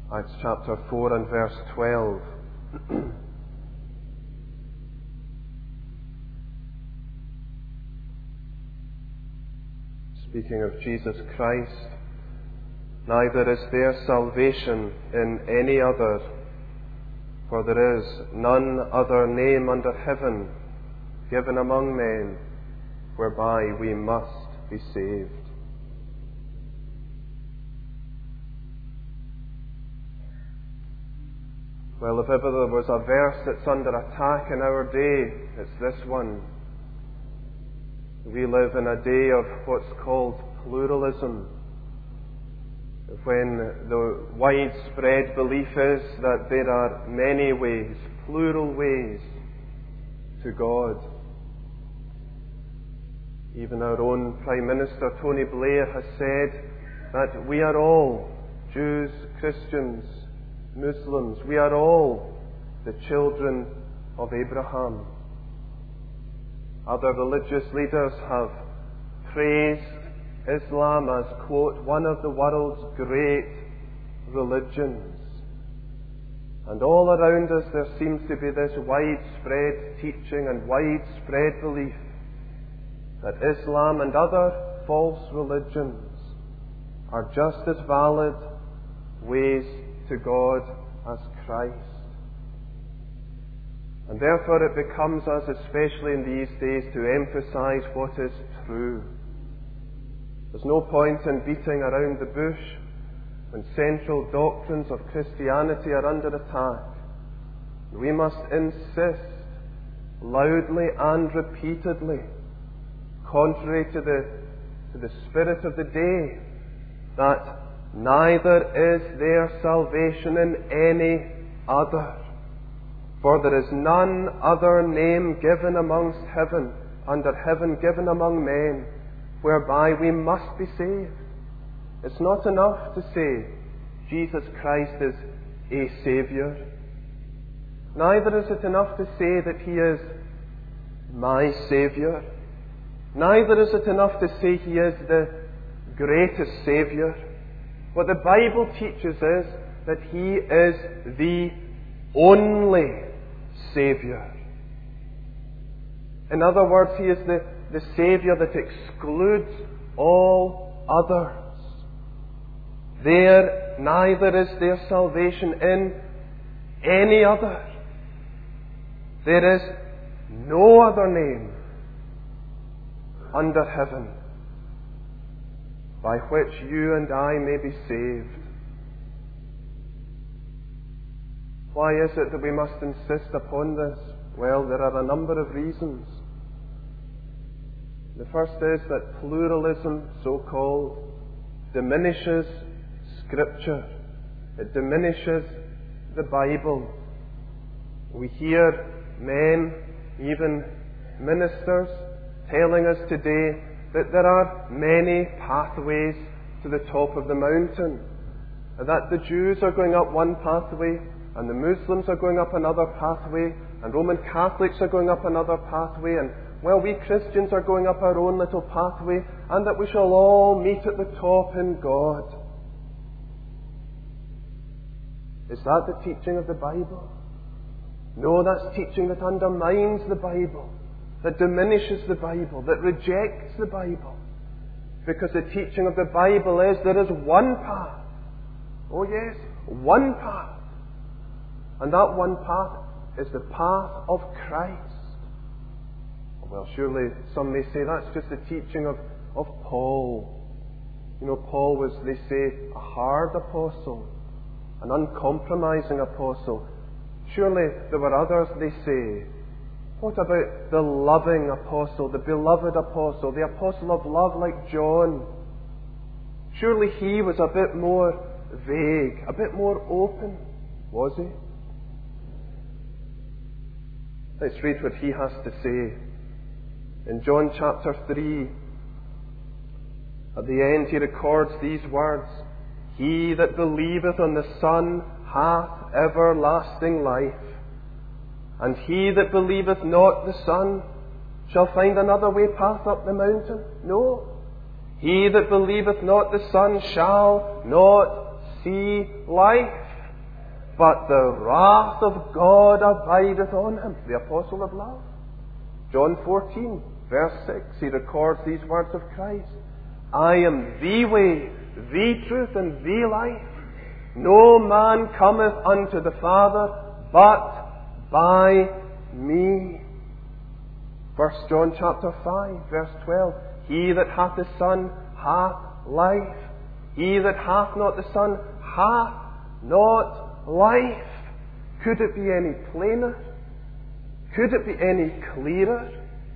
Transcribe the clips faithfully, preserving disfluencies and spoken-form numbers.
Acts chapter four and verse twelve. Speaking of Jesus Christ, neither is there salvation in any other, for there is none other name under heaven given among men whereby we must be saved. Well, if ever there was a verse that's under attack in our day, it's this one. We live in a day of what's called pluralism, when the widespread belief is that there are many ways, plural ways, to God. Even our own Prime Minister, Tony Blair, has said that we are all, Jews, Christians, Muslims, we are all the children of Abraham. Other religious leaders have praised Islam as, quote, one of the world's great religions. And all around us there seems to be this widespread teaching and widespread belief that Islam and other false religions are just as valid ways to God as Christ. And therefore it becomes us, especially in these days, to emphasize what is true. There's no point in beating around the bush when central doctrines of Christianity are under attack. We must insist loudly and repeatedly, contrary to the, to the spirit of the day, that neither is there salvation in any other. For there is none other name given amongst heaven, under heaven given among men, whereby we must be saved. It's not enough to say Jesus Christ is a Saviour. Neither is it enough to say that He is my Saviour. Neither is it enough to say He is the greatest Saviour. What the Bible teaches is that He is the only Saviour. In other words, He is the, the Saviour that excludes all others. There neither is there salvation in any other. There is no other name under heaven by which you and I may be saved. Why is it that we must insist upon this? Well, there are a number of reasons. The first is that pluralism, so-called, diminishes Scripture. It diminishes the Bible. We hear men, even ministers, telling us today that there are many pathways to the top of the mountain, and that the Jews are going up one pathway, and the Muslims are going up another pathway, and Roman Catholics are going up another pathway, and, well, we Christians are going up our own little pathway, and that we shall all meet at the top in God. Is that the teaching of the Bible? No, that's teaching that undermines the Bible, that diminishes the Bible, that rejects the Bible. Because the teaching of the Bible is there is one path. Oh yes, one path. And that one path is the path of Christ. Well, surely some may say that's just the teaching of, of Paul. You know, Paul was, they say, a hard apostle, an uncompromising apostle. Surely there were others, they say. What about the loving apostle, the beloved apostle, the apostle of love like John? Surely he was a bit more vague, a bit more open, was he? Let's read what he has to say. In John chapter three, at the end he records these words, "He that believeth on the Son hath everlasting life, and he that believeth not the Son shall find another way path up the mountain. No, he that believeth not the Son shall not see life, but the wrath of God abideth on him. The apostle of love. John fourteen, verse six, he records these words of Christ. I am the way, the truth, and the life. No man cometh unto the Father but by me. First John chapter five, verse twelve. He that hath the Son hath life. He that hath not the Son hath not life. Could it be any plainer? Could it be any clearer?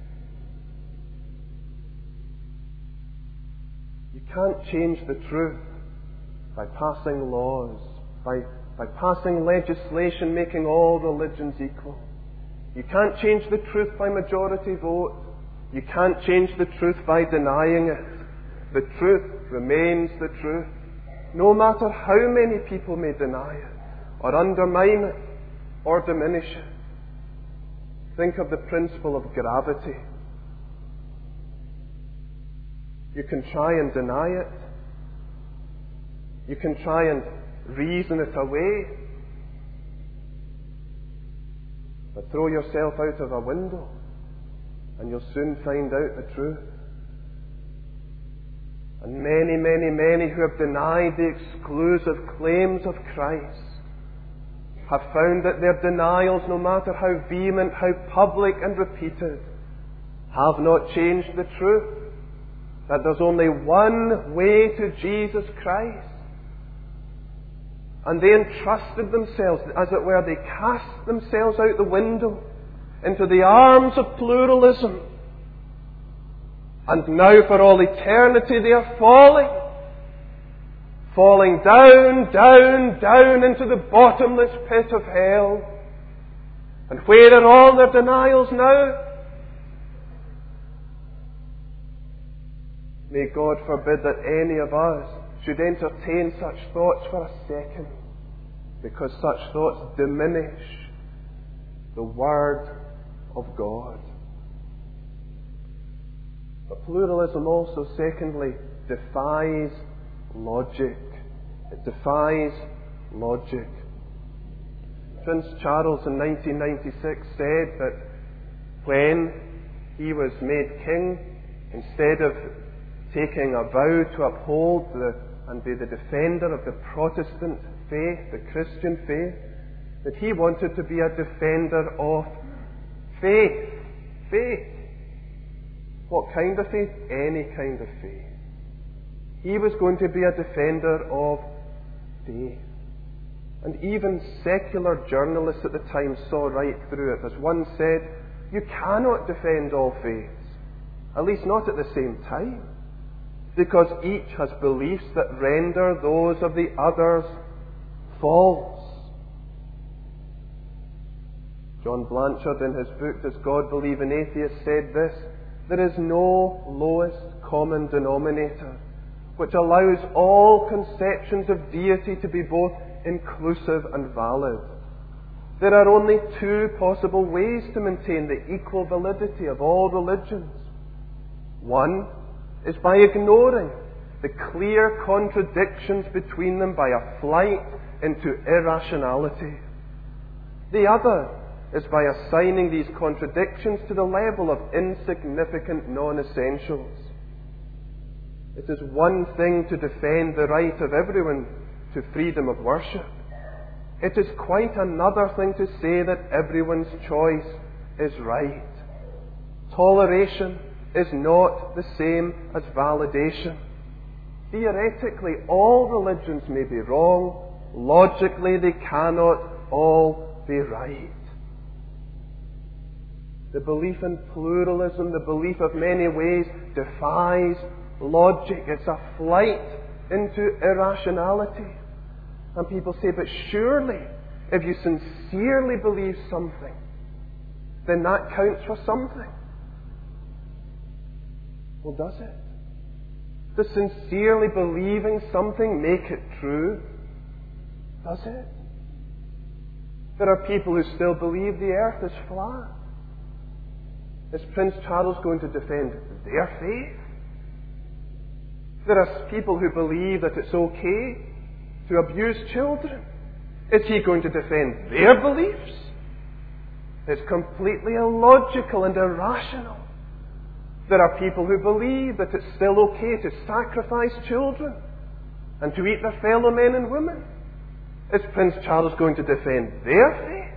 You can't change the truth by passing laws, by, by passing legislation making all religions equal. You can't change the truth by majority vote. You can't change the truth by denying it. The truth remains the truth, no matter how many people may deny it, or undermine it, or diminish it. Think of the principle of gravity. You can try and deny it. You can try and reason it away. But throw yourself out of a window and you'll soon find out the truth. And many, many, many who have denied the exclusive claims of Christ have found that their denials, no matter how vehement, how public and repeated, have not changed the truth. That there's only one way to Jesus Christ. And they entrusted themselves, as it were, they cast themselves out the window into the arms of pluralism. And now for all eternity they are falling. Falling down, down, down into the bottomless pit of hell. And where are all their denials now? May God forbid that any of us should entertain such thoughts for a second, because such thoughts diminish the Word of God. But pluralism also, secondly, defies logic. It defies logic. Prince Charles in nineteen ninety-six said that when he was made king, instead of taking a vow to uphold the, and be the defender of the Protestant faith, the Christian faith, that he wanted to be a defender of faith. Faith. What kind of faith? Any kind of faith. He was going to be a defender of faith. And even secular journalists at the time saw right through it. As one said, you cannot defend all faiths, at least not at the same time, because each has beliefs that render those of the others false. John Blanchard, in his book, Does God Believe in Atheists?, said this: there is no lowest common denominator which allows all conceptions of deity to be both inclusive and valid. There are only two possible ways to maintain the equal validity of all religions. One is by ignoring the clear contradictions between them by a flight into irrationality. The other is by assigning these contradictions to the level of insignificant non-essentials. It is one thing to defend the right of everyone to freedom of worship. It is quite another thing to say that everyone's choice is right. Toleration is not the same as validation. Theoretically, all religions may be wrong. Logically, they cannot all be right. The belief in pluralism, the belief of many ways, defies logic. It's a flight into irrationality. And people say, but surely, if you sincerely believe something, then that counts for something. Well, does it? Does sincerely believing something make it true? Does it? There are people who still believe the earth is flat. Is Prince Charles going to defend their faith? There are people who believe that it's okay to abuse children. Is he going to defend their beliefs? It's completely illogical and irrational. There are people who believe that it's still okay to sacrifice children and to eat their fellow men and women. Is Prince Charles going to defend their faith?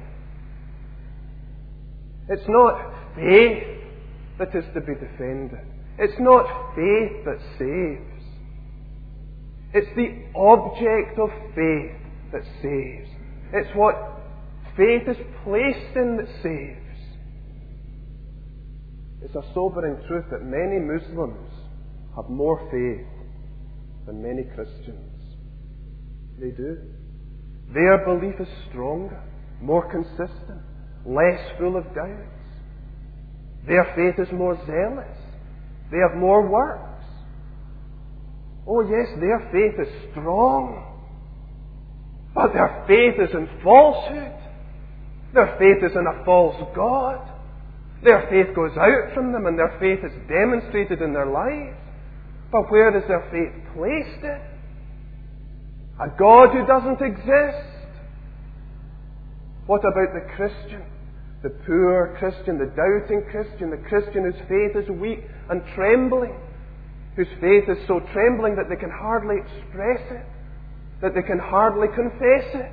It's not faith that is to be defended. It's not faith that saves. It's the object of faith that saves. It's what faith is placed in that saves. It's a sobering truth that many Muslims have more faith than many Christians. They do. Their belief is stronger, more consistent, less full of doubts. Their faith is more zealous. They have more works. Oh yes, their faith is strong. But their faith is in falsehood. Their faith is in a false God. Their faith goes out from them and their faith is demonstrated in their lives. But where is their faith placed in? A God who doesn't exist. What about the Christian? The poor Christian, the doubting Christian, the Christian whose faith is weak and trembling, whose faith is so trembling that they can hardly express it, that they can hardly confess it.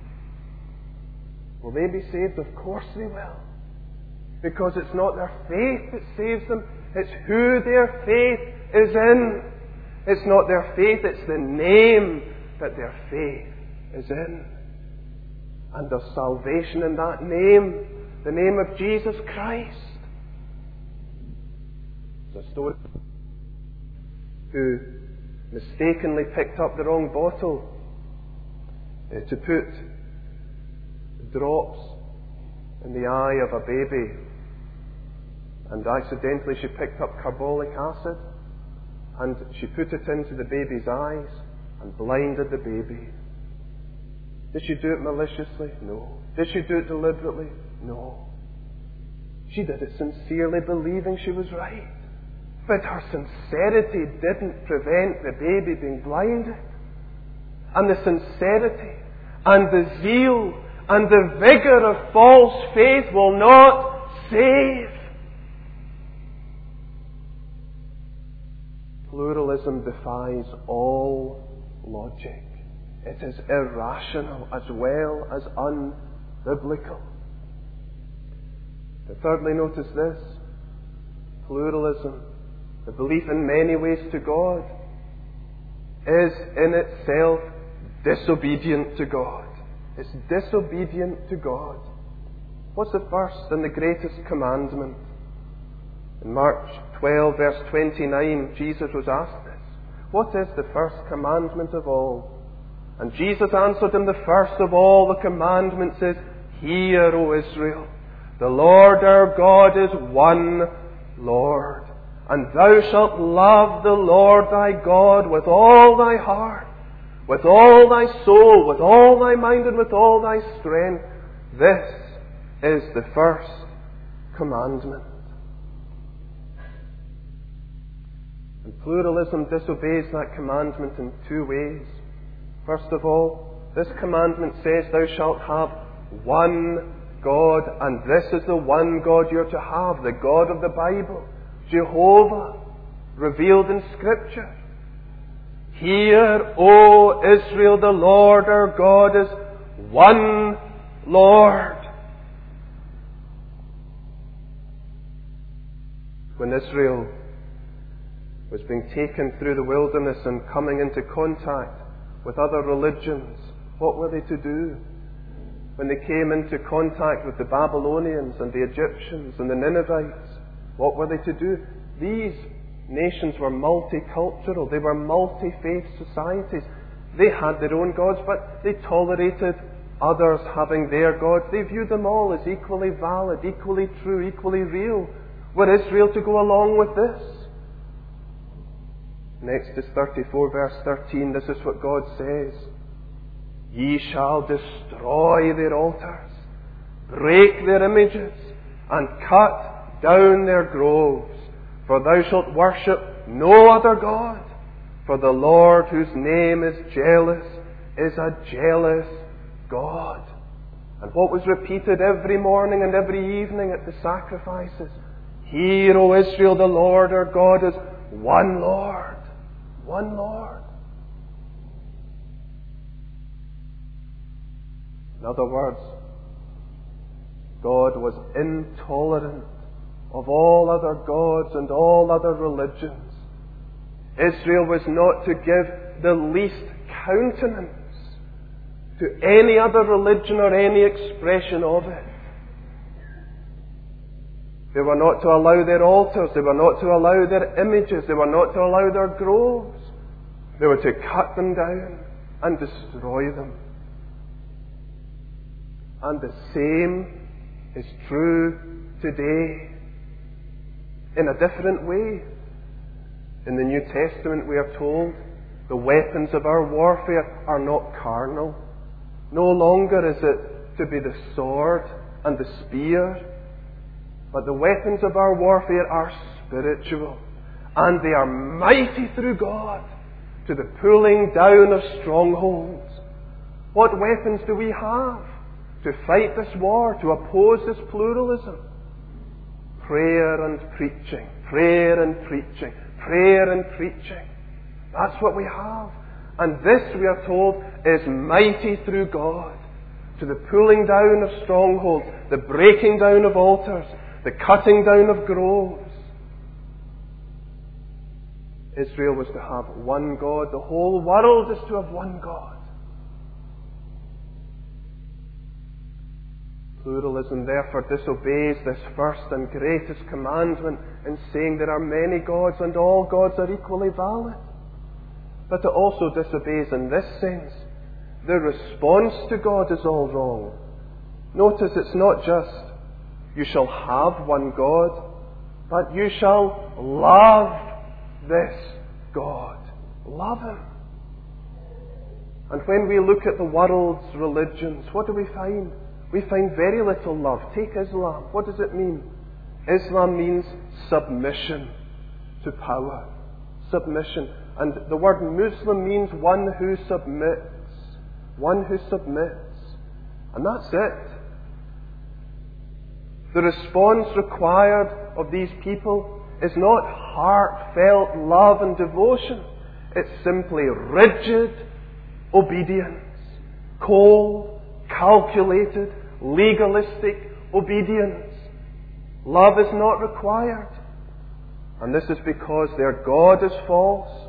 Will they be saved? Of course they will. Because it's not their faith that saves them, it's who their faith is in. It's not their faith, it's the name that their faith is in. And there's salvation in that name, the name of Jesus Christ. There's a story who mistakenly picked up the wrong bottle uh, to put drops in the eye of a baby, and accidentally she picked up carbolic acid and she put it into the baby's eyes and blinded the baby. Did she do it maliciously? No. Did she do it deliberately? No. She did it sincerely, believing she was right. But her sincerity didn't prevent the baby being blinded. And the sincerity and the zeal and the vigor of false faith will not save. Pluralism defies all logic. It is irrational as well as unbiblical. But thirdly, notice this. Pluralism, the belief in many ways to God, is in itself disobedient to God. It's disobedient to God. What's the first and the greatest commandment? In Mark twelve, verse twenty-nine, Jesus was asked this. What is the first commandment of all? And Jesus answered him, the first of all the commandments is, Hear, O Israel, the Lord our God is one Lord. And thou shalt love the Lord thy God with all thy heart, with all thy soul, with all thy mind, and with all thy strength. This is the first commandment. And pluralism disobeys that commandment in two ways. First of all, this commandment says thou shalt have one God, and this is the one God you're to have, the God of the Bible, Jehovah, revealed in Scripture. Hear, O Israel, the Lord our God is one Lord. When Israel was being taken through the wilderness and coming into contact with other religions, what were they to do? When they came into contact with the Babylonians and the Egyptians and the Ninevites, what were they to do? These nations were multicultural. They were multi-faith societies. They had their own gods, but they tolerated others having their gods. They viewed them all as equally valid, equally true, equally real. Were Israel to go along with this? In Exodus thirty-four, verse thirteen, this is what God says. Ye shall destroy their altars, break their images, and cut down their groves. For thou shalt worship no other God. For the Lord, whose name is jealous, is a jealous God. And what was repeated every morning and every evening at the sacrifices? Hear, O Israel, the Lord our God is one Lord. One Lord. In other words, God was intolerant of all other gods and all other religions. Israel was not to give the least countenance to any other religion or any expression of it. They were not to allow their altars. They were not to allow their images. They were not to allow their groves. They were to cut them down and destroy them. And the same is true today in a different way. In the New Testament we are told the weapons of our warfare are not carnal. No longer is it to be the sword and the spear, but the weapons of our warfare are spiritual, and they are mighty through God to the pulling down of strongholds. What weapons do we have to fight this war, to oppose this pluralism? Prayer and preaching, prayer and preaching, prayer and preaching. That's what we have. And this, we are told, is mighty through God to the pulling down of strongholds, the breaking down of altars, the cutting down of groves. Israel was to have one God. The whole world is to have one God. Pluralism therefore disobeys this first and greatest commandment in saying there are many gods and all gods are equally valid. But it also disobeys in this sense. The response to God is all wrong. Notice it's not just, you shall have one God, but you shall love this God. Love Him. And when we look at the world's religions, what do we find? We find very little love. Take Islam. What does it mean? Islam means submission to power. Submission. And the word Muslim means one who submits. One who submits. And that's it. The response required of these people is not heartfelt love and devotion. It's simply rigid obedience. Cold, calculated, legalistic obedience. Love is not required. And this is because their God is false.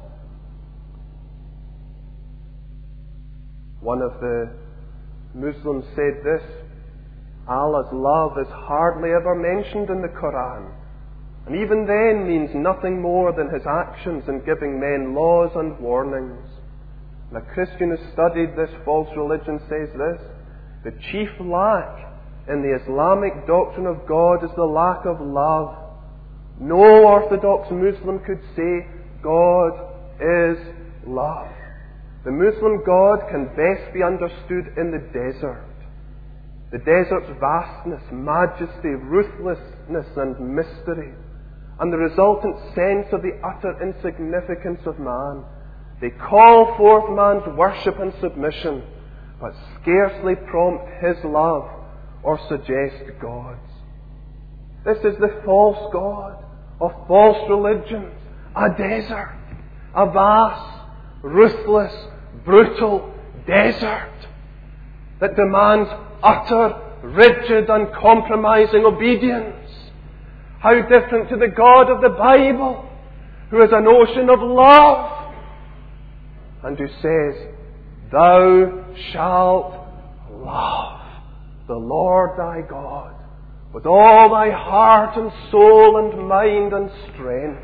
One of the Muslims said this: Allah's love is hardly ever mentioned in the Quran, and even then means nothing more than His actions in giving men laws and warnings. And a Christian who studied this false religion says this: the chief lack in the Islamic doctrine of God is the lack of love. No Orthodox Muslim could say God is love. The Muslim God can best be understood in the desert. The desert's vastness, majesty, ruthlessness and mystery, and the resultant sense of the utter insignificance of man. They call forth man's worship and submission, but scarcely prompt his love or suggest God's. This is the false God of false religions, a desert, a vast, ruthless, brutal desert that demands utter, rigid, uncompromising obedience. How different to the God of the Bible, who is an ocean of love, and who says, Thou shalt love the Lord thy God with all thy heart and soul and mind and strength.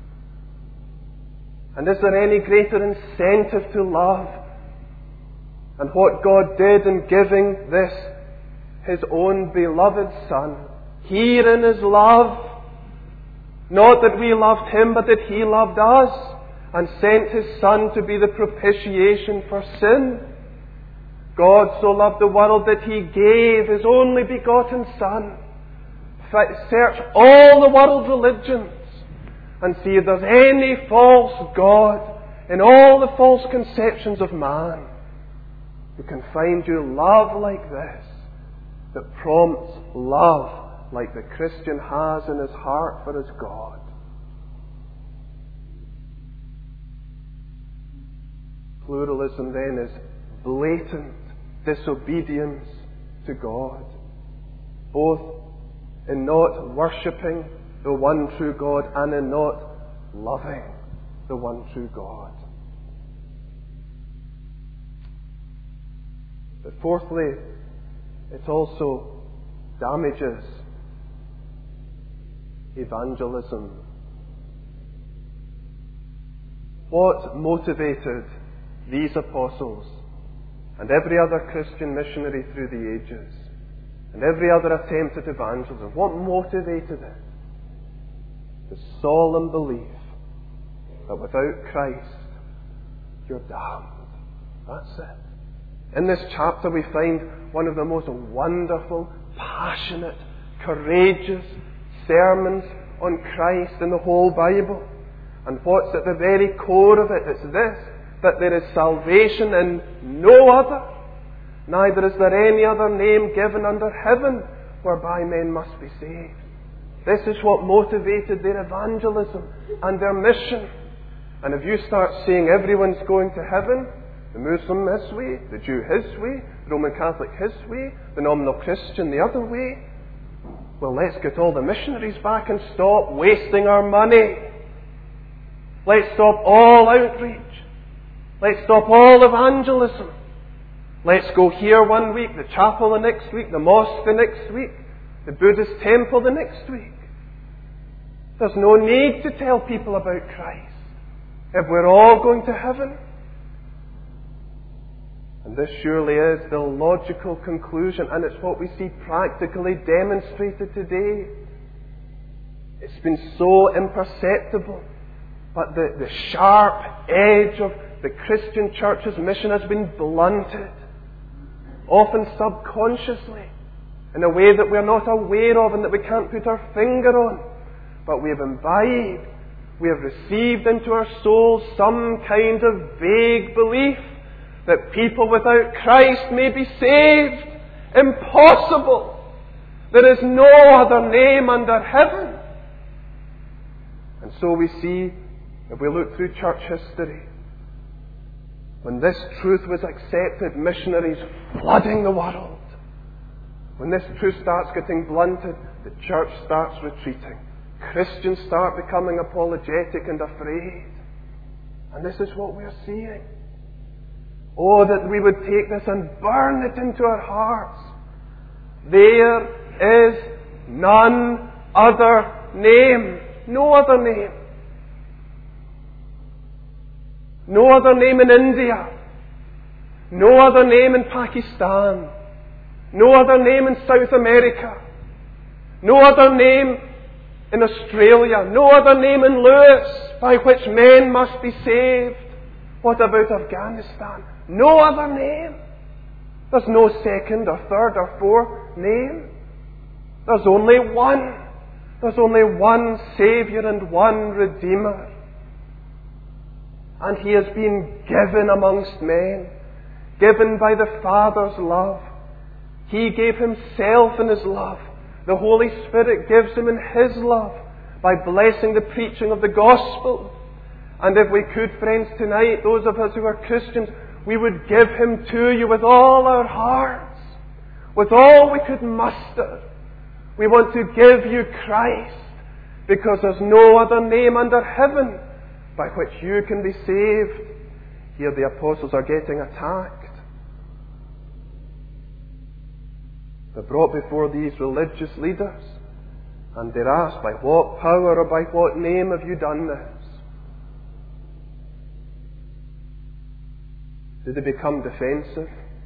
And is there any greater incentive to love than what God did in giving this, His own beloved Son? Herein is love. Not that we loved Him, but that He loved us and sent His Son to be the propitiation for sin. God so loved the world that He gave His only begotten Son. Search all the world's religions and see if there's any false God in all the false conceptions of man. who can find you love like this, that prompts love like the Christian has in his heart for his God. Pluralism then is blatant disobedience to God, both in not worshipping the one true God and in not loving the one true God. But fourthly, it also damages evangelism. What motivated these apostles and every other Christian missionary through the ages and every other attempt at evangelism? What motivated it? The solemn belief that without Christ you're damned. That's it. In this chapter we find one of the most wonderful, passionate, courageous sermons on Christ in the whole Bible. And what's at the very core of it? It's this, that there is salvation in no other, neither is there any other name given under heaven whereby men must be saved. This is what motivated their evangelism and their mission. And if you start saying everyone's going to heaven, the Muslim this way, the Jew his way, the Roman Catholic his way, the nominal Christian the other way, well, let's get all the missionaries back and stop wasting our money. Let's stop all outreach. Let's stop all evangelism. Let's go here one week, the chapel the next week, the mosque the next week, the Buddhist temple the next week. There's no need to tell people about Christ if we're all going to heaven. And this surely is the logical conclusion, and it's what we see practically demonstrated today. It's been so imperceptible, but the, the sharp edge of the Christian church's mission has been blunted, often subconsciously, in a way that we're not aware of and that we can't put our finger on. But we have imbibed, we have received into our souls some kind of vague belief that people without Christ may be saved. Impossible! There is no other name under heaven. And so we see, if we look through church history, when this truth was accepted, missionaries flooding the world. When this truth starts getting blunted, the church starts retreating. Christians start becoming apologetic and afraid. And this is what we're seeing. Oh, that we would take this and burn it into our hearts. There is none other name. No other name. No other name in India. No other name in Pakistan. No other name in South America. No other name in Australia. No other name in Lewis by which men must be saved. What about Afghanistan? No other name. There's no second or third or fourth name. There's only one. There's only one Saviour and one Redeemer. And He has been given amongst men, given by the Father's love. He gave Himself in His love. The Holy Spirit gives Him in His love by blessing the preaching of the gospel. And if we could, friends, tonight, those of us who are Christians, we would give Him to you with all our hearts, with all we could muster. We want to give you Christ, because there's no other name under heaven by which you can be saved. Here the apostles are getting attacked. They're brought before these religious leaders, and they're asked, by what power or by what name have you done this? Do they become defensive?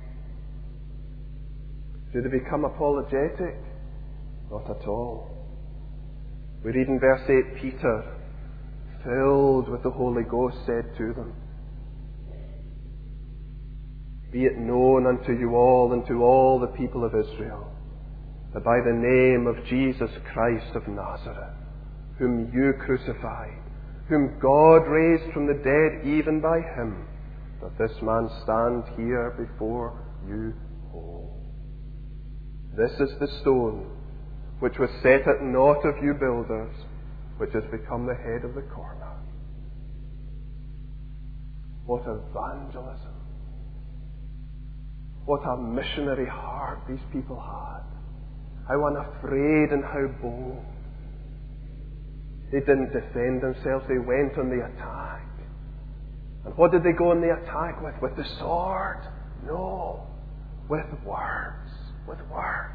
Do they become apologetic? Not at all. We read in verse eight, Peter, filled with the Holy Ghost, said to them, be it known unto you all and to all the people of Israel, that by the name of Jesus Christ of Nazareth, whom you crucified, whom God raised from the dead, even by Him, doth this man stand here before you whole. This is the stone which was set at naught of you builders, which has become the head of the corner. What evangelism. What a missionary heart these people had. How unafraid and how bold. They didn't defend themselves, they went on the attack. And what did they go on the attack with? With the sword? No. With words. With words.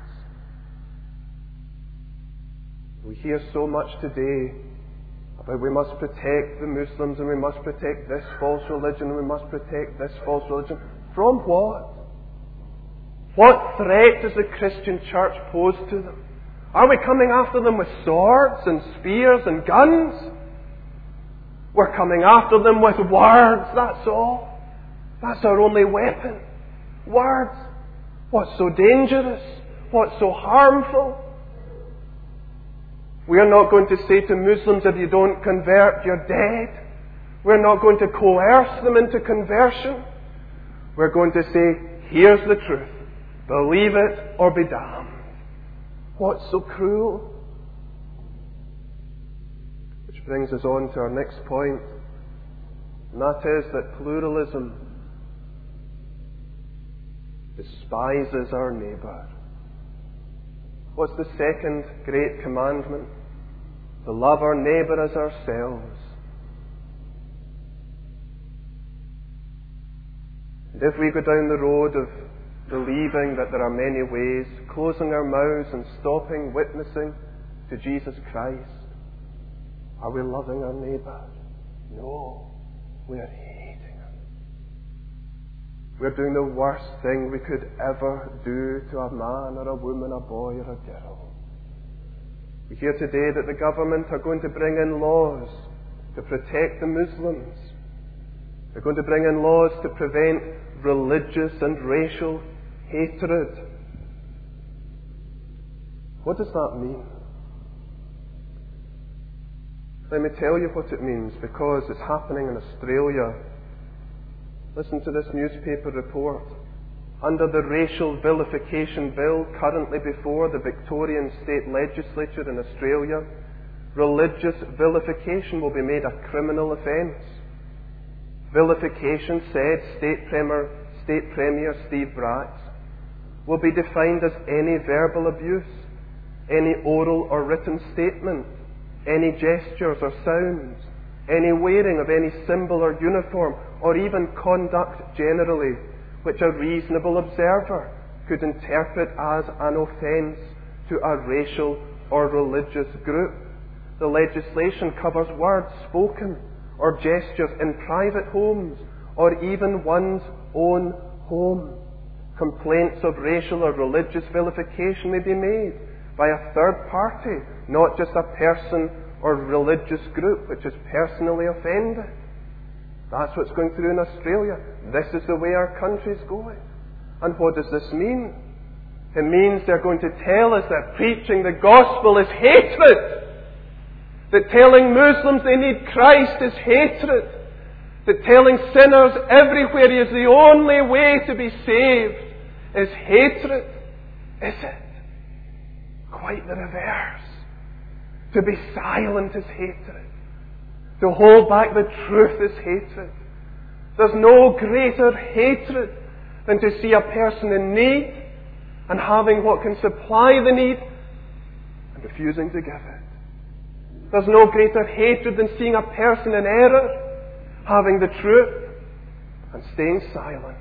We hear so much today about we must protect the Muslims and we must protect this false religion and we must protect this false religion. From what? What threat does the Christian church pose to them? Are we coming after them with swords and spears and guns? We're coming after them with words, that's all. That's our only weapon. Words. What's so dangerous? What's so harmful? We are not going to say to Muslims, if you don't convert, you're dead. We're not going to coerce them into conversion. We're going to say, here's the truth. Believe it or be damned. What's so cruel? Which brings us on to our next point. And that is that pluralism despises our neighbour. What's the second great commandment? To love our neighbour as ourselves. And if we go down the road of believing that there are many ways, closing our mouths and stopping witnessing to Jesus Christ, are we loving our neighbour? No, we are hating him. We're doing the worst thing we could ever do to a man or a woman, a boy or a girl. We hear today that the government are going to bring in laws to protect the Muslims. They're going to bring in laws to prevent religious and racial hatred. What does that mean? Let me tell you what it means, because it's happening in Australia. Listen to this newspaper report. Under the racial vilification bill currently before the Victorian State Legislature in Australia, religious vilification will be made a criminal offence. Vilification, said State Premier, State Premier Steve Bracks, will be defined as any verbal abuse, any oral or written statement, any gestures or sounds, any wearing of any symbol or uniform, or even conduct generally, which a reasonable observer could interpret as an offence to a racial or religious group. The legislation covers words spoken or gestures in private homes or even one's own home. Complaints of racial or religious vilification may be made by a third party, not just a person or religious group which is personally offended. That's what's going through in Australia. This is the way our country's going. And what does this mean? It means they're going to tell us that preaching the gospel is hatred. That telling Muslims they need Christ is hatred. That telling sinners everywhere He is the only way to be saved is hatred. Is it? Quite the reverse. To be silent is hatred. To hold back the truth is hatred. There's no greater hatred than to see a person in need and having what can supply the need and refusing to give it. There's no greater hatred than seeing a person in error, having the truth and staying silent.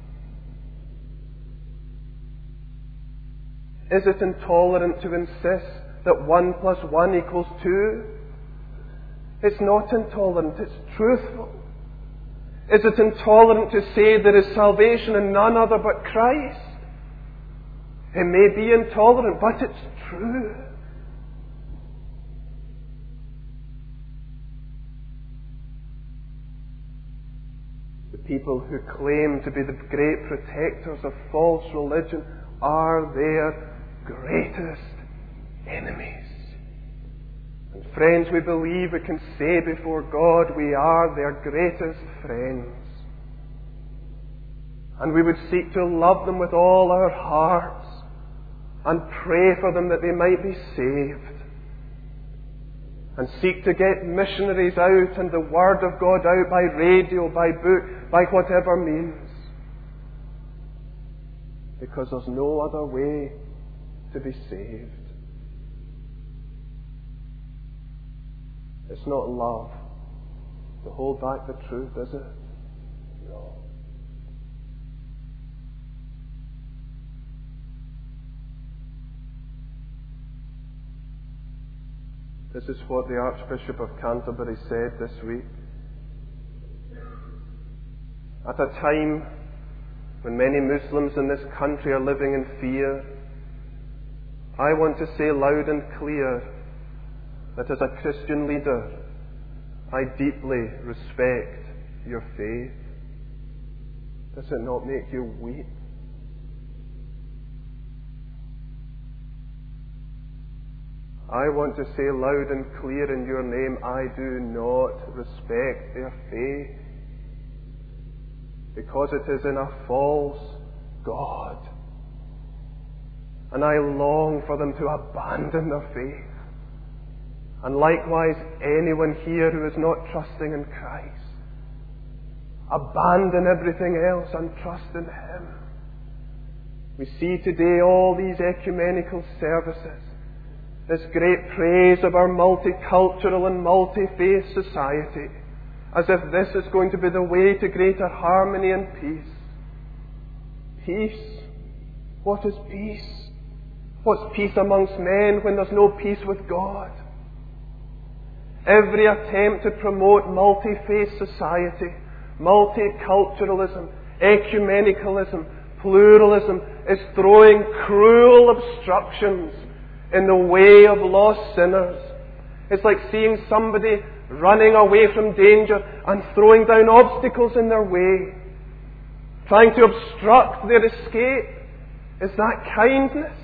Is it intolerant to insist that one plus one equals two? It's not intolerant, it's truthful. Is it intolerant to say there is salvation in none other but Christ? It may be intolerant, but it's true. The people who claim to be the great protectors of false religion are their greatest enemies. And friends, we believe we can say before God we are their greatest friends. And we would seek to love them with all our hearts and pray for them that they might be saved. And seek to get missionaries out and the Word of God out by radio, by book, by whatever means. Because there's no other way to be saved. It's not love to hold back the truth, is it? No. This is what the Archbishop of Canterbury said this week. At a time when many Muslims in this country are living in fear, I want to say loud and clear that as a Christian leader, I deeply respect your faith. Does it not make you weep? I want to say loud and clear in your name, I do not respect their faith, because it is in a false God. And I long for them to abandon their faith. And likewise, anyone here who is not trusting in Christ, abandon everything else and trust in Him. We see today all these ecumenical services, this great praise of our multicultural and multi-faith society, as if this is going to be the way to greater harmony and peace. Peace? What is peace? What's peace amongst men when there's no peace with God? Every attempt to promote multi-faith society, multiculturalism, ecumenicalism, pluralism is throwing cruel obstructions in the way of lost sinners. It's like seeing somebody running away from danger and throwing down obstacles in their way, trying to obstruct their escape. Is that kindness?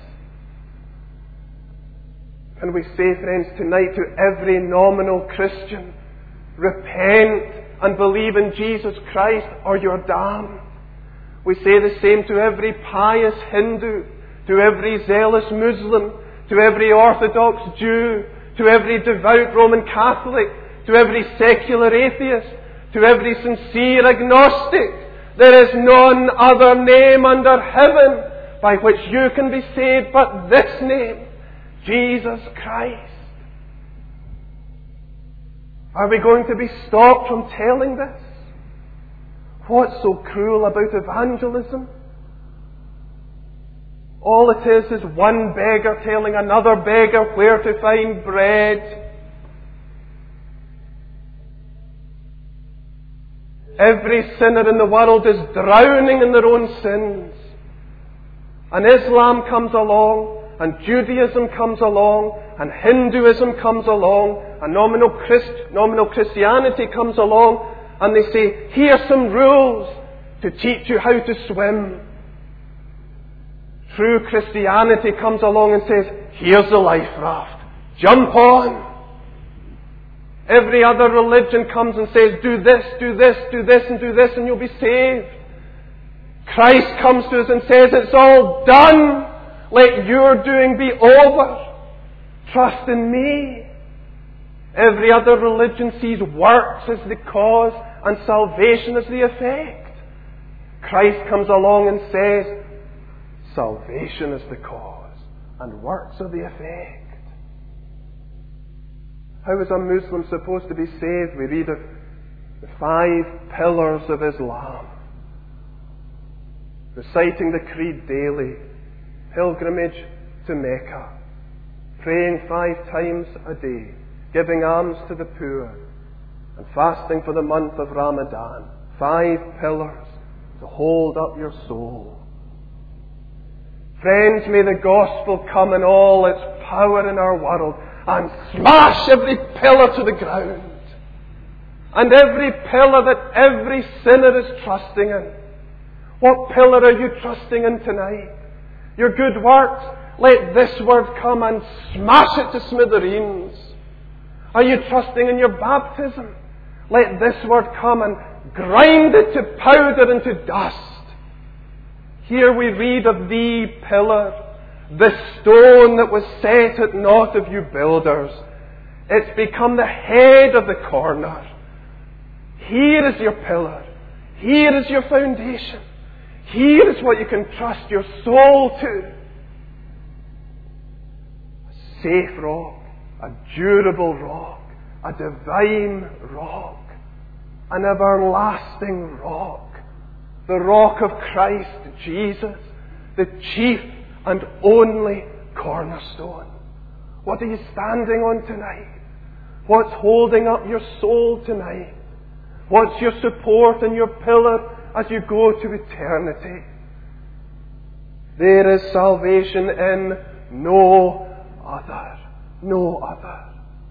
And we say, friends, tonight to every nominal Christian, repent and believe in Jesus Christ or you're damned. We say the same to every pious Hindu, to every zealous Muslim, to every Orthodox Jew, to every devout Roman Catholic, to every secular atheist, to every sincere agnostic. There is none other name under heaven by which you can be saved but this name, Jesus Christ. Are we going to be stopped from telling this? What's so cruel about evangelism? All it is is one beggar telling another beggar where to find bread. Every sinner in the world is drowning in their own sins. And Islam comes along, and Judaism comes along, and Hinduism comes along, and nominal, Christ, nominal Christianity comes along, and they say, here's some rules to teach you how to swim. True Christianity comes along and says, here's the life raft. Jump on. Every other religion comes and says, do this, do this, do this, and do this, and you'll be saved. Christ comes to us and says, it's all done. Let your doing be over. Trust in me. Every other religion sees works as the cause and salvation as the effect. Christ comes along and says, salvation is the cause and works are the effect. How is a Muslim supposed to be saved? We read of the five pillars of Islam. Reciting the creed daily, pilgrimage to Mecca, praying five times a day, giving alms to the poor, and fasting for the month of Ramadan. Five pillars to hold up your soul. Friends, may the gospel come in all its power in our world and smash every pillar to the ground. And every pillar that every sinner is trusting in. What pillar are you trusting in tonight? Your good works? Let this word come and smash it to smithereens. Are you trusting in your baptism? Let this word come and grind it to powder and to dust. Here we read of the pillar, the stone that was set at naught of you builders. It's become the head of the corner. Here is your pillar. Here is your foundation. Here is what you can trust your soul to. A safe rock, a durable rock, a divine rock, an everlasting rock, the rock of Christ Jesus, the chief and only cornerstone. What are you standing on tonight? What's holding up your soul tonight? What's your support and your pillar as you go to eternity? There is salvation in no other. No other.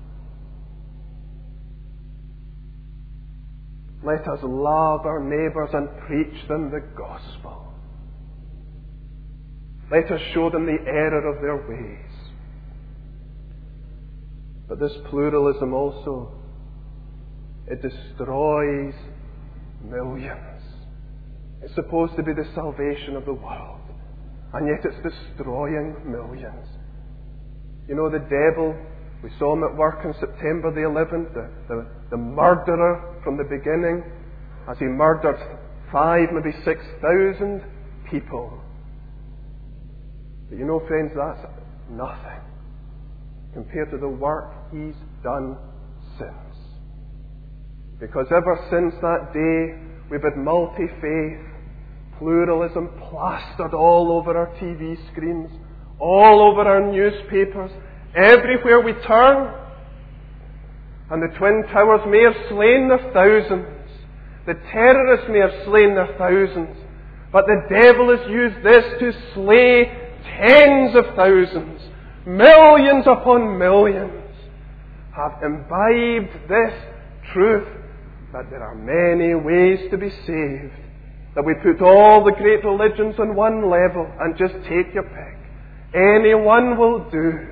Let us love our neighbours and preach them the gospel. Let us show them the error of their ways. But this pluralism also, it destroys millions. It's supposed to be the salvation of the world, and yet it's destroying millions. You know, the devil, we saw him at work on September the eleventh, the, the, the murderer from the beginning, as he murdered five, maybe six thousand people. But you know, friends, that's nothing compared to the work he's done since. Because ever since that day, we've had multi-faith, pluralism plastered all over our T V screens, all over our newspapers, everywhere we turn. And the Twin Towers may have slain their thousands. The terrorists may have slain their thousands. But the devil has used this to slay tens of thousands, millions upon millions, have imbibed this truth that there are many ways to be saved. That we put all the great religions on one level and just take your pick. Any one will do.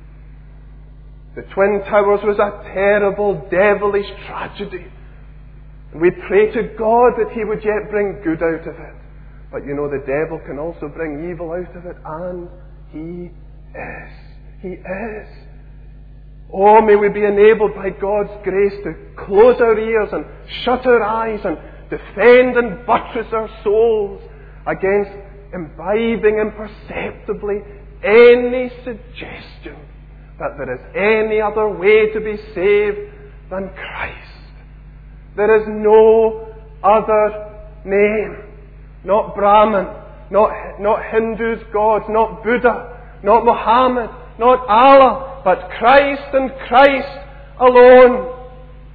The Twin Towers was a terrible, devilish tragedy. And we pray to God that He would yet bring good out of it. But you know, the devil can also bring evil out of it, and he is. He is. Oh, may we be enabled by God's grace to close our ears and shut our eyes and defend and buttress our souls against imbibing imperceptibly any suggestion that there is any other way to be saved than Christ. There is no other name. Not Brahman, not, not Hindus' gods, not Buddha, not Muhammad, not Allah, but Christ and Christ alone.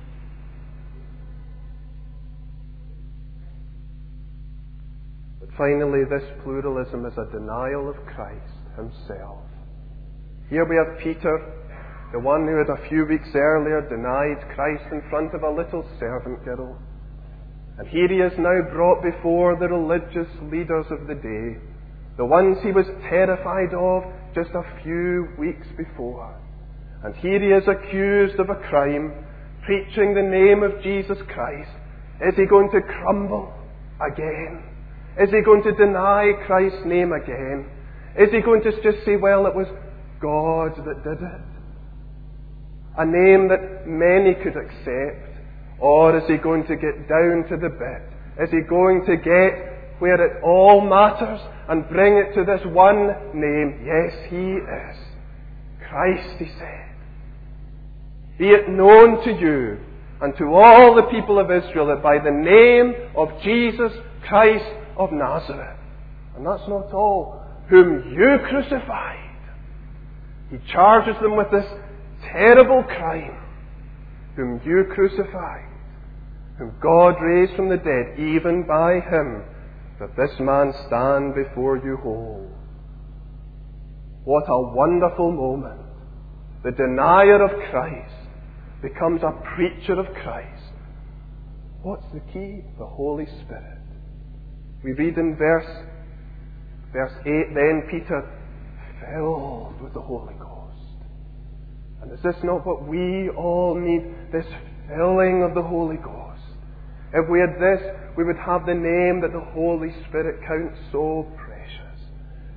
But finally, this pluralism is a denial of Christ Himself. Here we have Peter, the one who had a few weeks earlier denied Christ in front of a little servant girl. And here he is now brought before the religious leaders of the day, the ones he was terrified of just a few weeks before. And here he is accused of a crime, preaching the name of Jesus Christ. Is he going to crumble again? Is he going to deny Christ's name again? Is he going to just say, well, it was God that did it? A name that many could accept. Or is he going to get down to the bit? Is he going to get where it all matters and bring it to this one name? Yes, he is. Christ, he said. Be it known to you and to all the people of Israel that by the name of Jesus Christ of Nazareth, and that's not all, whom you crucified. He charges them with this terrible crime, whom you crucified, whom God raised from the dead, even by him, that this man stand before you whole. What a wonderful moment. The denier of Christ becomes a preacher of Christ. What's the key? The Holy Spirit. We read in verse, verse eight, then Peter, filled with the Holy Ghost. And is this not what we all need? This filling of the Holy Ghost. If we had this, we would have the name that the Holy Spirit counts so precious.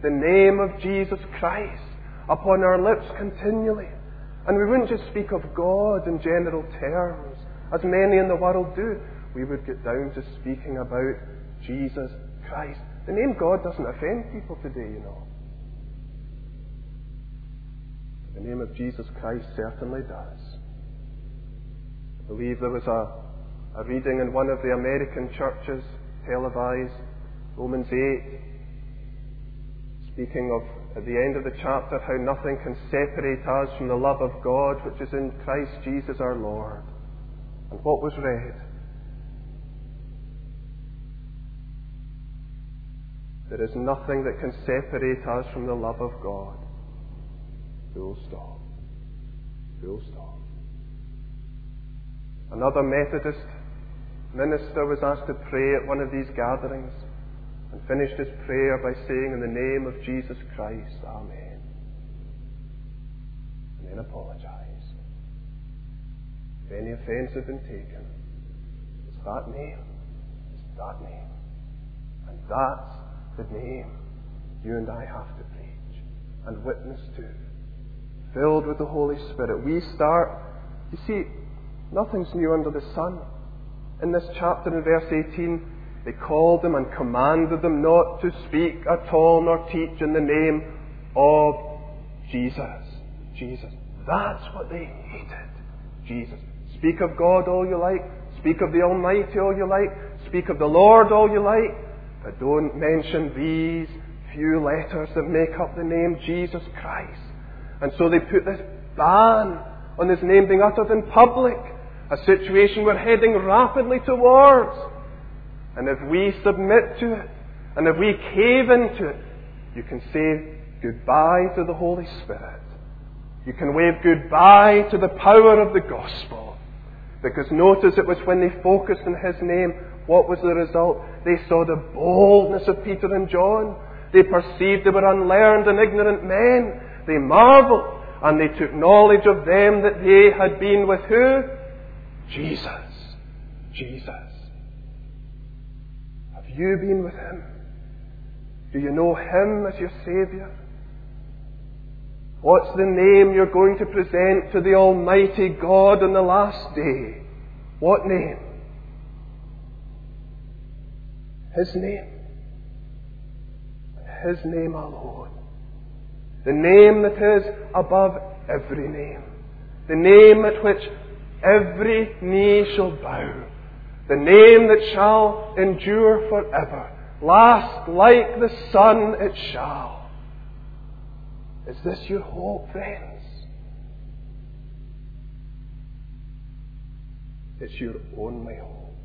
the name of Jesus Christ upon our lips continually. And we wouldn't just speak of God in general terms, as many in the world do. We would get down to speaking about Jesus Christ. The name God doesn't offend people today, you know. The name of Jesus Christ certainly does. I believe there was a, a reading in one of the American churches, televised, Romans eight, speaking of, at the end of the chapter, how nothing can separate us from the love of God which is in Christ Jesus our Lord. And what was read? There is nothing that can separate us from the love of God. Full stop. Full stop. Another Methodist minister was asked to pray at one of these gatherings and finished his prayer by saying, in the name of Jesus Christ, Amen. And then apologized. If any offence had been taken, it's that name. It's that name. And that's the name you and I have to preach and witness to. Filled with the Holy Spirit. We start, you see, nothing's new under the sun. In this chapter, in verse eighteen, they called them and commanded them not to speak at all nor teach in the name of Jesus. Jesus. That's what they hated. Jesus. Speak of God all you like. Speak of the Almighty all you like. Speak of the Lord all you like. But don't mention these few letters that make up the name Jesus Christ. And so they put this ban on His name being uttered in public. A situation we're heading rapidly towards. And if we submit to it, and if we cave into it, you can say goodbye to the Holy Spirit. You can wave goodbye to the power of the gospel. Because notice it was when they focused on His name, what was the result? They saw the boldness of Peter and John. They perceived they were unlearned and ignorant men. They marveled, and they took knowledge of them that they had been with who? Jesus. Jesus. Have you been with Him? Do you know Him as your Saviour? What's the name you're going to present to the Almighty God on the last day? What name? His name. His name alone. The name that is above every name. The name at which every knee shall bow. The name that shall endure forever. Last like the sun it shall. Is this your hope, friends? It's your only hope.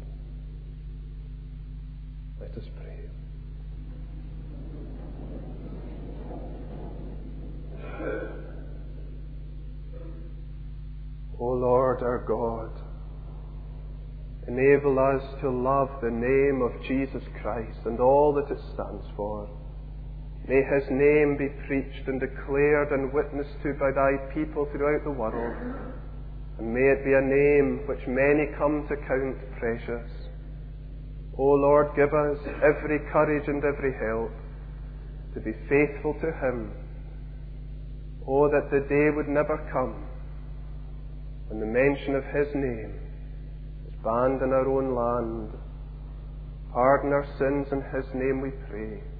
Let us pray. O Lord our God, enable us to love the name of Jesus Christ and all that it stands for. May His name be preached and declared and witnessed to by Thy people throughout the world. And may it be a name which many come to count precious. O Lord, give us every courage and every help to be faithful to Him. Oh, that the day would never come when the mention of His name is banned in our own land. Pardon our sins in His name we pray.